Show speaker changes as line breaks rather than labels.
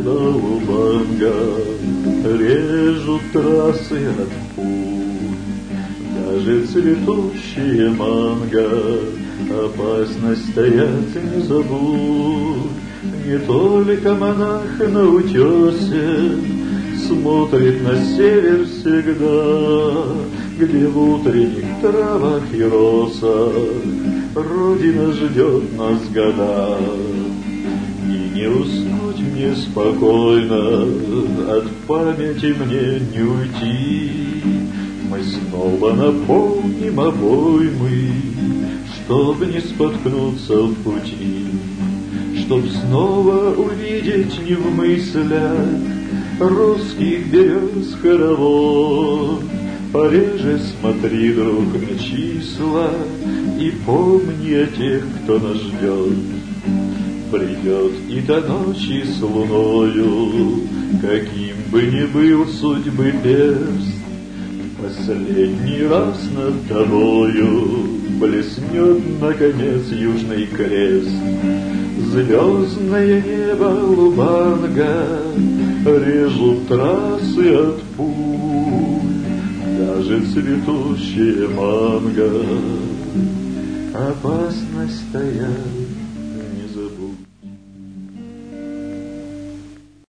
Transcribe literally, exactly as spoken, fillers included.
небо Лубанга режут трассы от пуль. Даже цветущие манго опасность стоять не забудь. Не только монах на утесе смотрит на север всегда, где в утренних травах и росах Родина ждет нас года. И не уснуть мне спокойно, от памяти мне не уйти. Мы снова наполним обоймы, чтоб не споткнуться в пути, чтоб снова увидеть не в мыслях русских берез хоровод. Пореже смотри, друг, на числа и помни о тех, кто нас ждет. Придет и до ночи с луною, каким бы ни был судьбы перст, последний раз над тобою блеснет наконец южный крест. Звездное небо Лубанга режут трассы от пуль. Даже цветущие манго опасно стоят